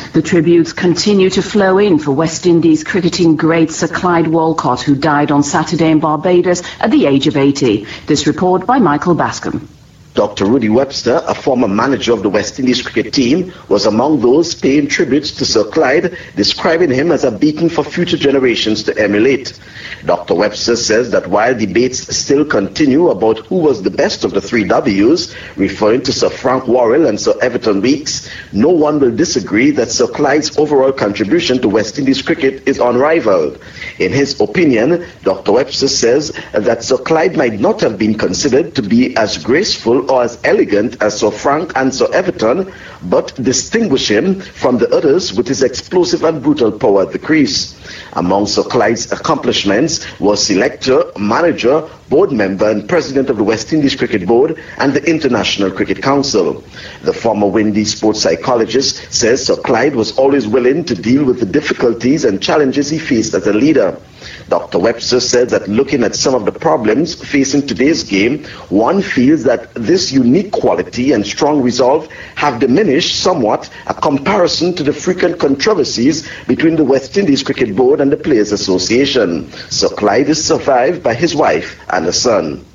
The tributes continue to flow in for West Indies cricketing great Sir Clyde Walcott, who died on Saturday in Barbados at the age of 80. This report by Michael Bascom. Dr. Rudy Webster, a former manager of the West Indies cricket team, was among those paying tributes to Sir Clyde, describing him as a beacon for future generations to emulate. Dr. Webster says that while debates still continue about who was the best of the three W's, referring to Sir Frank Worrell and Sir Everton Weekes, no one will disagree that Sir Clyde's overall contribution to West Indies cricket is unrivaled. In his opinion, Dr. Webster says that Sir Clyde might not have been considered to be as graceful or as elegant as Sir Frank and Sir Everton, but distinguish him from the others with his explosive and brutal power at the crease. Among Sir Clyde's accomplishments was selector, manager, board member and president of the West Indies Cricket Board and the International Cricket Council. The former Windy sports psychologist says Sir Clyde was always willing to deal with the difficulties and challenges he faced as a leader. Dr. Webster said that looking at some of the problems facing today's game, one feels that this unique quality and strong resolve have diminished somewhat a comparison to the frequent controversies between the West Indies Cricket Board and the Players Association. Sir Clyde is survived by his wife and a son.